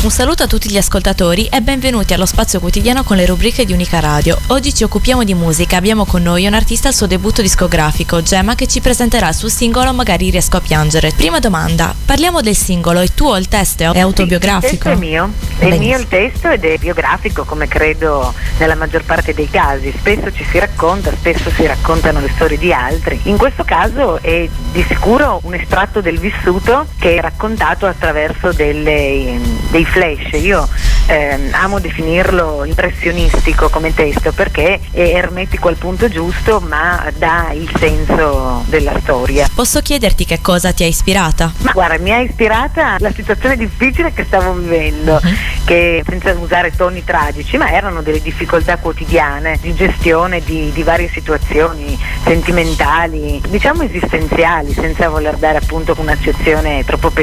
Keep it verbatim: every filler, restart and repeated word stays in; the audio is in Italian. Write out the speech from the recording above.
Un saluto a tutti gli ascoltatori e benvenuti allo Spazio Quotidiano con le rubriche di Unica Radio. Oggi ci occupiamo di musica, abbiamo con noi un artista al suo debutto discografico, Gemma, che ci presenterà il suo singolo Magari riesco a piangere. Prima domanda, parliamo del singolo, è tuo il testo? È autobiografico? Sì, il testo è mio, è Benissimo. mio il testo ed è biografico, come credo nella maggior parte dei casi. Spesso ci si racconta, spesso si raccontano le storie di altri. In questo caso è di sicuro un estratto del vissuto che è raccontato attraverso delle, dei flash. Io eh, amo definirlo impressionistico come testo perché è ermetico al punto giusto, ma dà il senso della storia. Posso chiederti che cosa ti ha ispirata? Ma guarda, mi ha ispirata la situazione difficile che stavo vivendo, uh-huh. che senza usare toni tragici, ma erano delle difficoltà quotidiane di gestione di, di varie situazioni sentimentali, diciamo esistenziali, senza voler dare appunto un'accezione troppo pesante